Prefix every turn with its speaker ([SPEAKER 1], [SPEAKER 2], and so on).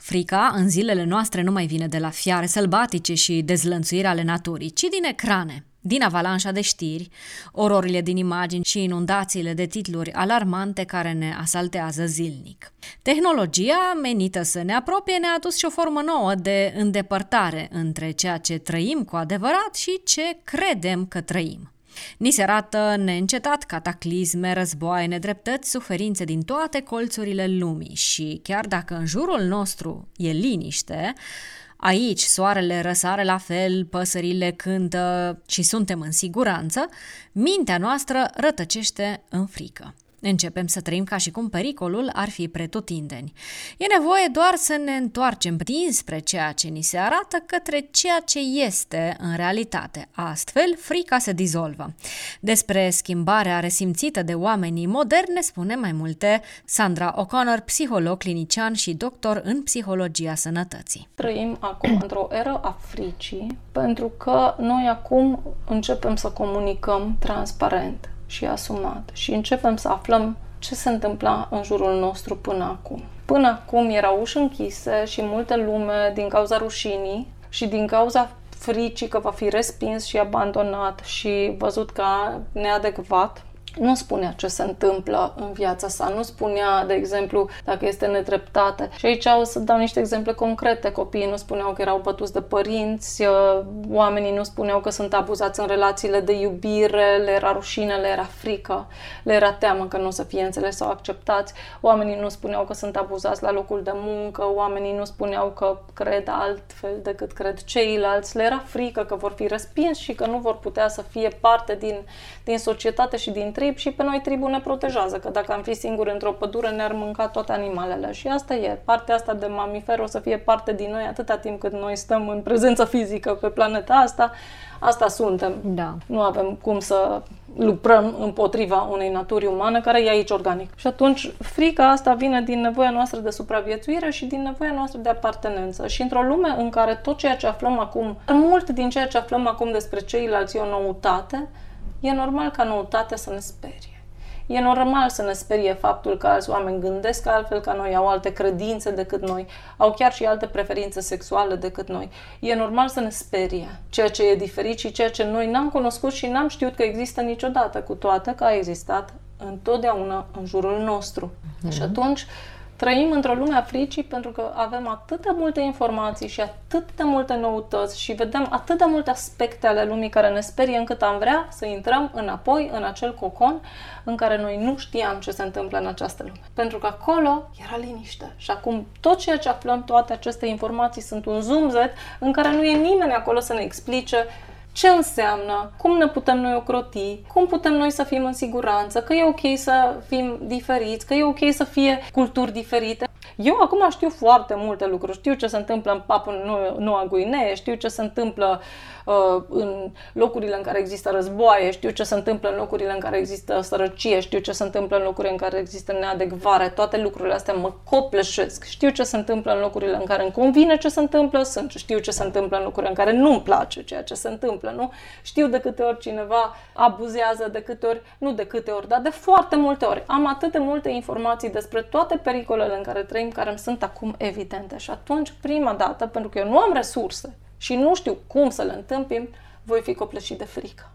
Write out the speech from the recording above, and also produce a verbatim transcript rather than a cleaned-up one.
[SPEAKER 1] Frica, în zilele noastre, nu mai vine de la fiare sălbatice și dezlănțuiri ale naturii, ci din ecrane, din avalanșa de știri, ororile din imagini și inundațiile de titluri alarmante care ne asaltează zilnic. Tehnologia, menită să ne apropie, ne-a adus și o formă nouă de îndepărtare între ceea ce trăim cu adevărat și ce credem că trăim. Ni se arată neîncetat cataclisme, războaie, nedreptăți, suferințe din toate colțurile lumii și chiar dacă în jurul nostru e liniște, aici soarele răsare la fel, păsările cântă și suntem în siguranță, mintea noastră rătăcește în frică. Începem să trăim ca și cum pericolul ar fi pretutindeni. E nevoie doar să ne întoarcem dinspre ceea ce ni se arată către ceea ce este în realitate. Astfel, frica se dizolvă. Despre schimbarea resimțită de oamenii moderni ne spune mai multe Sandra O'Connor, psiholog clinician și doctor în psihologia sănătății.
[SPEAKER 2] Trăim acum într-o eră a fricii pentru că noi acum începem să comunicăm transparent și asumat și începem să aflăm ce se întâmpla în jurul nostru până acum. Până acum erau uși închise și multe lume din cauza rușinii și din cauza fricii că va fi respins și abandonat și văzut ca neadecvat, nu spunea ce se întâmplă în viața sa, nu spunea, de exemplu, dacă este nedreptate. Și aici o să dau niște exemple concrete. Copiii nu spuneau că erau bătuți de părinți, oamenii nu spuneau că sunt abuzați în relațiile de iubire, le era rușine, le era frică, le era teamă că nu o să fie înțeles sau acceptați. Oamenii nu spuneau că sunt abuzați la locul de muncă, oamenii nu spuneau că cred altfel decât cred ceilalți, le era frică că vor fi respinși și că nu vor putea să fie parte din, din societate și din trib și pe noi tribul ne protejează, că dacă am fi singuri într-o pădure ne-ar mânca toate animalele și asta e, partea asta de mamifer o să fie parte din noi atâta timp cât noi stăm în prezență fizică pe planeta asta, asta suntem.
[SPEAKER 1] Da.
[SPEAKER 2] Nu avem cum să luptăm împotriva unei naturi umane care e aici organic. Și atunci frica asta vine din nevoia noastră de supraviețuire și din nevoia noastră de apartenență. Și într-o lume în care tot ceea ce aflăm acum, mult din ceea ce aflăm acum despre ceilalți e o noutate, e normal ca noutatea să ne sperie. E normal să ne sperie faptul că alți oameni gândesc altfel ca noi, au alte credințe decât noi, au chiar și alte preferințe sexuale decât noi. E normal să ne sperie ceea ce e diferit și ceea ce noi n-am cunoscut și n-am știut că există niciodată, cu toate că a existat întotdeauna în jurul nostru. Mm-hmm. Și atunci trăim într-o lume a fricii pentru că avem atât de multe informații și atât de multe noutăți și vedem atât de multe aspecte ale lumii care ne sperie încât am vrea să intrăm înapoi în acel cocon în care noi nu știam ce se întâmplă în această lume. Pentru că acolo era liniște. Și acum tot ceea ce aflăm, toate aceste informații sunt un zumzet în care nu e nimeni acolo să ne explice ce înseamnă, cum ne putem noi ocroti, cum putem noi să fim în siguranță, că e ok să fim diferiți, că e ok să fie culturi diferite. Eu acum știu foarte multe lucruri. Știu ce se întâmplă în Papua Noua Guinee, știu ce se întâmplă uh, în locurile în care există războaie, știu ce se întâmplă în locurile în care există sărăcie, știu ce se întâmplă în locurile în care există neadecvare. Toate lucrurile astea mă copleșesc. Știu ce se întâmplă în locurile în care îmi convine ce se întâmplă, știu ce se întâmplă în locurile în care nu-mi place ceea ce se întâmplă, nu? Știu de câte ori cineva abuzează, de câte ori, nu de câte ori, dar de foarte multe ori. Am atât de multe informații despre toate pericolele în care trăim, care îmi sunt acum evidente. Și atunci, prima dată, pentru că eu nu am resurse și nu știu cum să le întâmpin, voi fi copleșit de frică.